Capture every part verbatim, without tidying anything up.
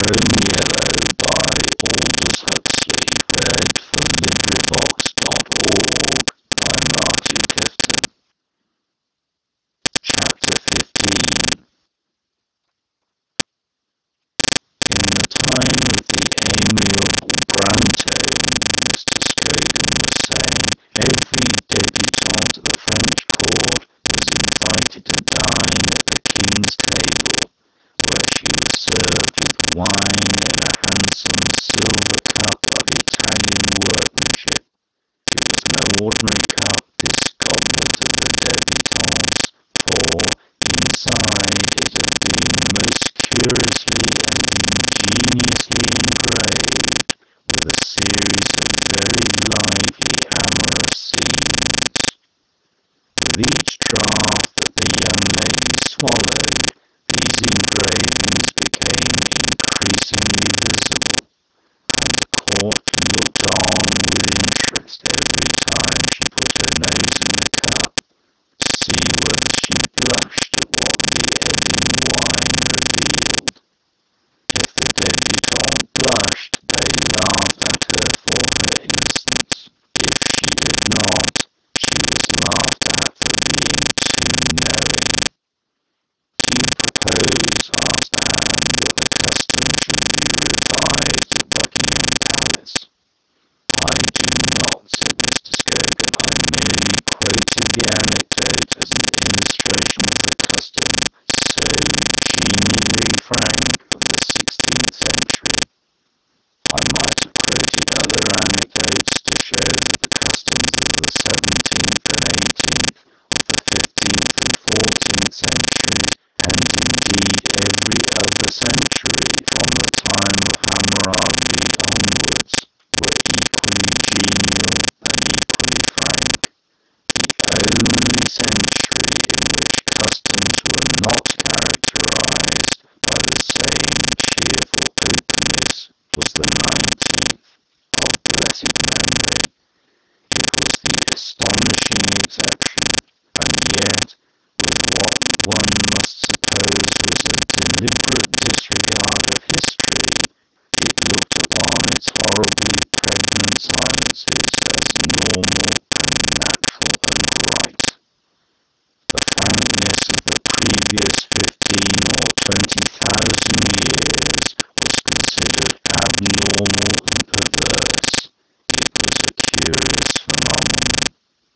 Chrome Yellow by Aldous Huxley, read from LibriVox dot org by Martin Clifton. Chapter fifteen. In the time of the amiable Brantome, Mister Scrogan was saying, every debutante at the French court was invited to dine at the king's table, where she was served with wine in a handsome silver cup of Italian workmanship. It was no ordinary cup, this goblet of the debutantes, for inside it had been most curiously and ingeniously engraved with a series of very lively amorous scenes. With each draught that the young lady swallowed, these engravings became increasingly visible, and the court looked on with interest every time she put her nose in the cup, to see whether she blushed at what the ebbing wine revealed. If the debutante blushed, they laughed at her for her innocence. If she did not, she was laughed at for being too knowing. "Do you propose," asked Anne, "that the custom should be revived at Buckingham Palace?" "I do not," said Mister Scrogan. "I merely quoted the anecdote as an illustration of the custom, so genially frank, of the sixteenth century. I might have quoted other anecdotes to show that the customs of the seventeenth and eighteenth, of the fifteenth and fourteenth centuries, and indeed every other century from the time of Hammurabi onwards, were equally genial and equally frank. The only century in which customs were not characterized by the same cheerful openness was the nineteenth, of blessed memory. It was the astonishing exception, and yet, with what one must suppose was a deliberate disregard of history, it looked upon its horribly pregnant silences as normal and natural and right. The frankness of the previous fifteen or twenty thousand years was considered abnormal and perverse. It was a curious phenomenon.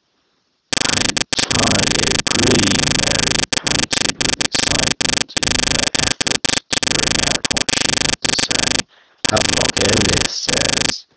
"I entirely agree," Mary panted with excitement in her effort to bring out what she had to say. "Havelock Ellis says—"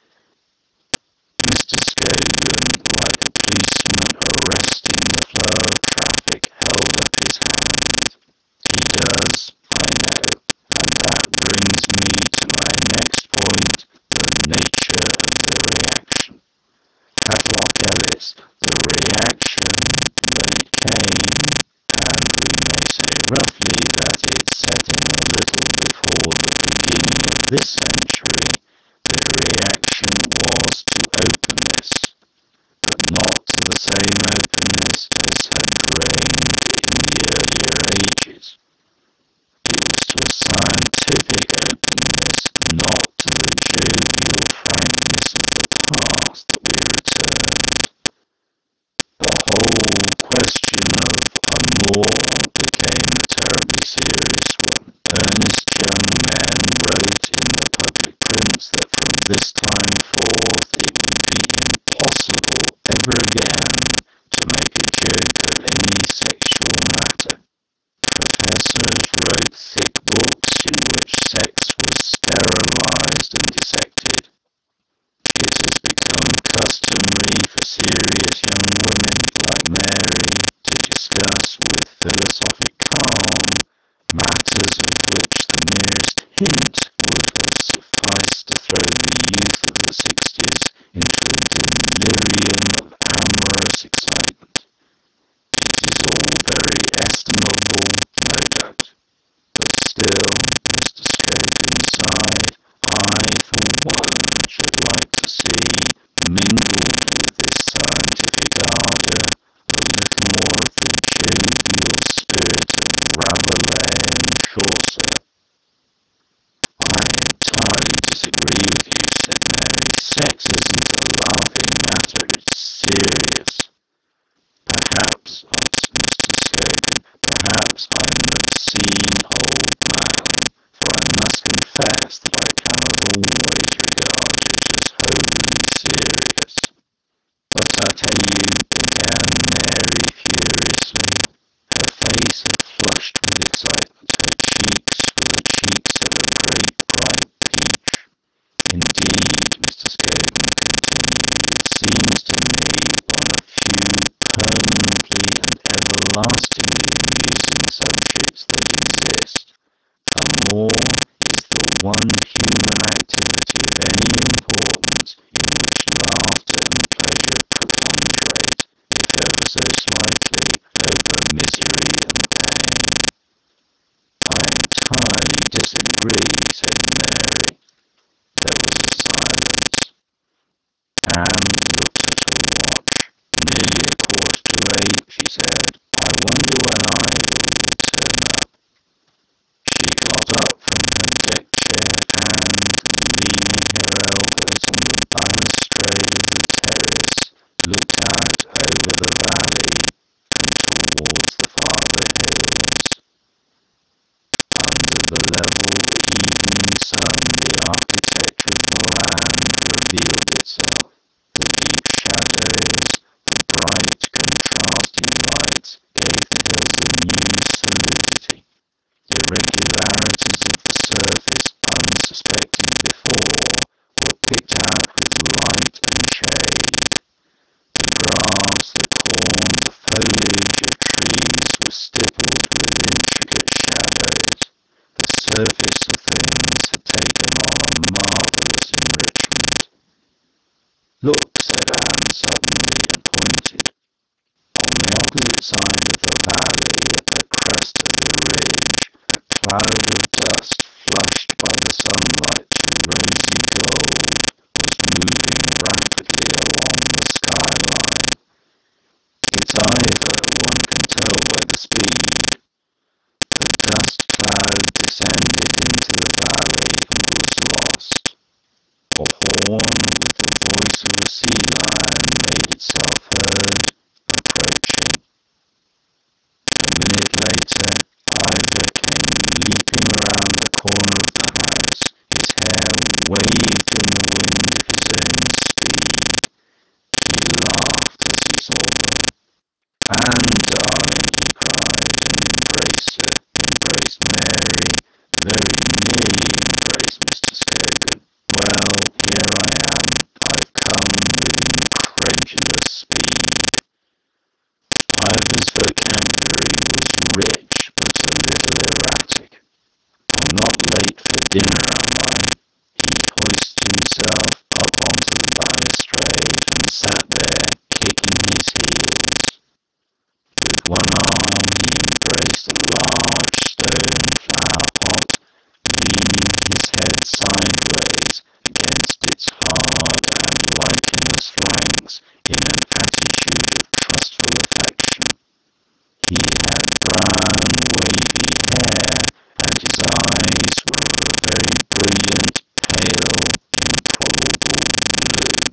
Mister Scrogan, like a policeman arresting the flow of traffic, held up his hand. "He does, I know, and that brings me to my next point, the nature of the reaction. Havelock Ellis, the reaction, when it came, and we may say roughly that it set in a little before the beginning of this century, the reaction was to openness, but not to the same openness as had reigned in the earlier ages. It was to a scientific openness, not to the jovial frankness of the past, that we returned. The whole question of amour became a terribly serious one. Earnest young men wrote in the public prints that from this time forth it would be impossible ever again to make a joke of any sexual matter. Professors wrote thick books in which sex was sterilized and dissected. It has become customary for serious young women like Mary to discuss with philosophic calm matters of which the merest hint would have sufficed to throw the youth of the sixties into a delirium of amorous excitement. It is all very estimable, no doubt. But still, Mister Scrogan sighed, I, for one, should like to see, mingled with this scientific ardour, a little more of the jovial spirit of Rabelais and Chaucer. I Sex isn't a laughing matter, it's serious. Perhaps, answered Mister Skogan, perhaps I'm an obscene old man, for I must confess that I cannot always regard it as wholly serious. But I tell you, began Mary furiously. Her face had flushed with excitement. Her cheeks were the cheeks of a great bright peach. Indeed, Mister Skogan continued, it seems to me one of few permanently and everlastingly amusing subjects that exist. Amour is the one human activity of any importance in which laughter and pleasure preponderate, if ever so slightly, over misery and pain. I entirely disagree, said Mary. There was a silence. Anne looked at her watch. Nearly a quarter to eight, she said. I wonder when Ivor will turn up. She got up from her deck chair and, leaning her elbows on the balustrade of the terrace, looked out over the valley and towards the farther hills. Under the level evening sun, the architecture of the land revealed itself. The deep shadows, the bright contrasting lights gave the hills a new solidity. Irregularities of the surface, unsuspected before, were picked out with light and shade. The grass, the corn, the foliage of trees was stippled with intricate shadows. The surface of things had taken on a marvellous enrichment. Look, said Anne suddenly, and pointed. On the opposite side of the valley, at the crest of the ridge, a cloud of dust, flushed by the sunlight to rosy gold, was moving rapidly along the skyline. It's Ivor, one can tell by the speed. The dust cloud descended into the valley and was lost. A horn with the voice of a sea lion made itself heard, approaching. A minute later, Ivor came leaping around the corner of the house. His hair waved in the wind of his own speed. He laughed as he saw them. Anne, darling, he cried, and embraced her. He embraced Mary, very nearly embraced Mister Skogan. Well, here I am. I've come with incredulous speed. Ivor's vocabulary was rich, but a little erratic. I'm not late for dinner, am I? He hoisted himself up onto the balustrade and sat there, kicking his heels. With one arm he embraced a large stone flower pot, leaning his head sideways against its hard and lichenous flanks in an attitude of trustful affection. He had brown, wavy hair, and his eyes were of a very brilliant, pale, improbable blue.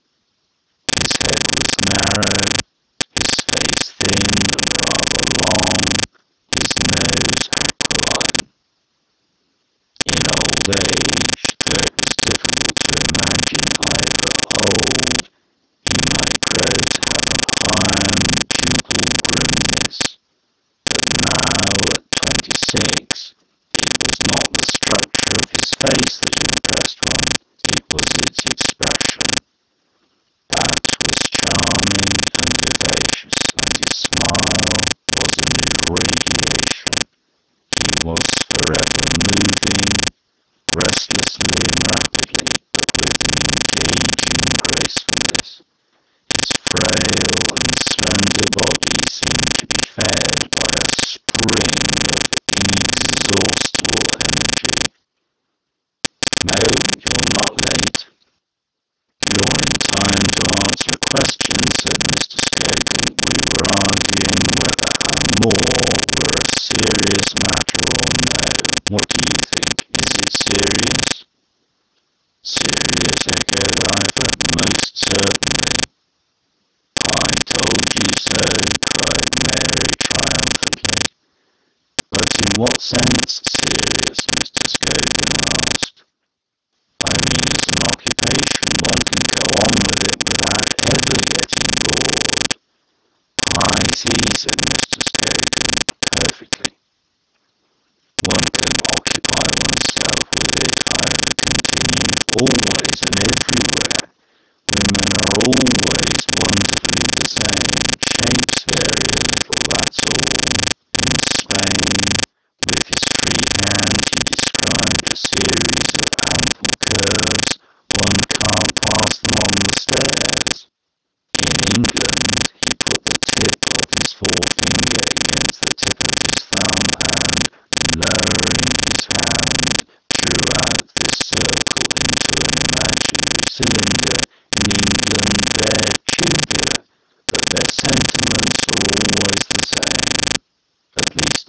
His head was narrow, his face thin and rather long, his nose aquiline. In old age, though it was difficult to imagine Ivor old, he might grow to have an iron, ducal grimness. But now, at twenty-six, it was not the structure of his face that impressed one, it was its expression. That was charming and vivacious, and his smile was an irradiation. He was forever moving, restlessly and rapidly, but with an engaging gracefulness. His frail and slender body seemed to be fed by a spring of inexhaustible energy. No, you're not late. You're in time to answer a question, said Mister Skogan. We were arguing whether amour were a serious matter or no. What do you think? Is it serious? Serious, Scrooge echoed Ivor. "Most certainly." "I told you so," cried Mary triumphantly. "But in what sense serious?" Mr. Scogan asked. "I mean as an occupation. One can go on with it without ever getting bored." "I see," said Mister Scogan. "Perfectly. One can occupy oneself with it," Ivor continued, "always and everywhere. Women are always wonderfully the same. Shapes vary a little, that's all. In Spain, with his free hand, he described a series of ample curves. One can't pass them on the stairs. In England, he put the tip of his forefinger against the tip of his thumb and, lowering his hand, drew out this circle into an imaginary cylinder. In England, they're tubular, but their sentiments are always the same. At least